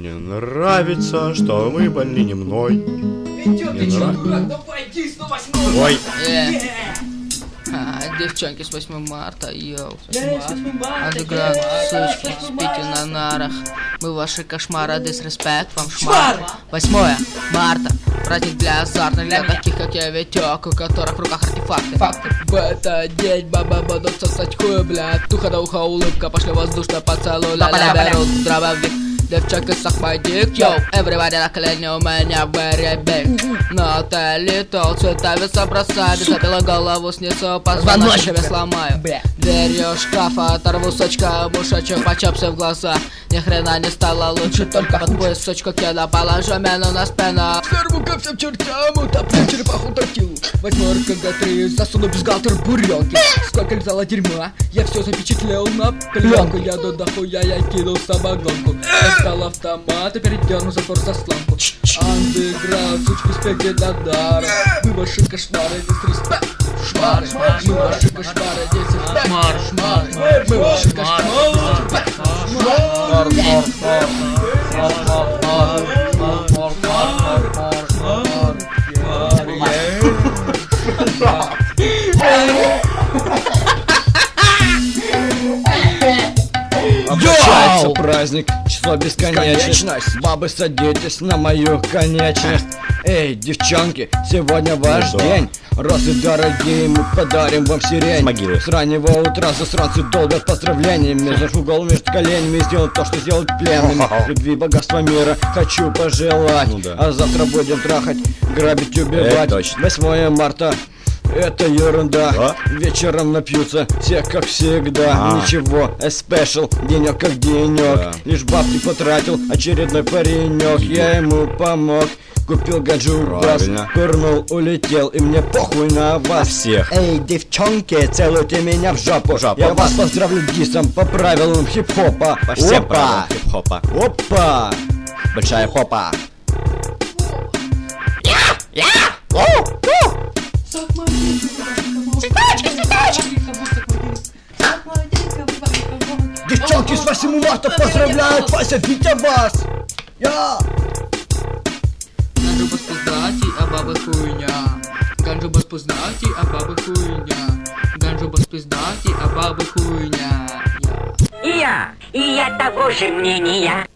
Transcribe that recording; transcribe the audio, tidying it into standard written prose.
Мне нравится, что вы больны не мной. Идёт ты, чувак, давай иди с 8 Ой. Девчонки, с 8 марта, йоу. марта. Андеграунд, сучки, спите на нарах. Мы ваши кошмары, дисреспект вам шмар. 8 марта, праздник для азартных, для таких как я, Витёк, у которых в руках артефакты. В этот день бабы будут сосать хуй, блядь. Туха до уха улыбка, пошли воздушно поцелуй, ля-ля, берут дробовик. Девчонки, suck my dick, yo. Everybody на колени у меня very big. Но ты летал, цвета веса бросаю. Запила голову, снесу, позвоночник себе сломаю. Дверью шкафа оторву сучка, мушачок почапся в глаза. Ни хрена не стало лучше, только под пояс сучку кеда. Положу мену на спину. Сорву ко всем чертям, утоплю черепаху тортилу. Возьму РКГ-3, засуну бюстгальтер в буренки. Сколько лизало дерьма, я все запечатлел на пленку. Я до хуя, я кинул самогонку. Достал автомат и передернул затвор заслонку. Андеграунд, сучки, спеки до дара. Мы ваши кошмары, дисреспект. Шмары, мы ваши кошмары, дисреспект. Шмары, мы ваши кошмары. Обращается праздник, число бесконечность. Бабы, садитесь на мою конечность. Эй, девчонки, сегодня ваш день. Розы дорогие, мы подарим вам сирень. С раннего утра засранцы долбят поздравлениями. Зажгу голову между коленями и сделаю то, что сделают пленными. Любви, богатства мира хочу пожелать. А завтра будем трахать, грабить, убивать. 8 марта. Это ерунда, вечером напьются все как всегда. Ничего, special, денек как денек. Лишь бабки потратил очередной паренек. Я ему помог, купил гаджу бас, курнул, улетел, и мне похуй на вас всех. Эй, девчонки, целуйте меня в жопу. Я вас поздравлю дисом по правилам хип-хопа. По всем правилам хип-хопа. Опа! Большая хопа. Девчонки, с 8 марта поздравляют, Вася, Витя вас! Я! Ганджу поспознати, а бабы хуйня. Ганджу поспознати, а бабы хуйня. Ганджу поспознати, а бабы хуйня. И я того же мнения.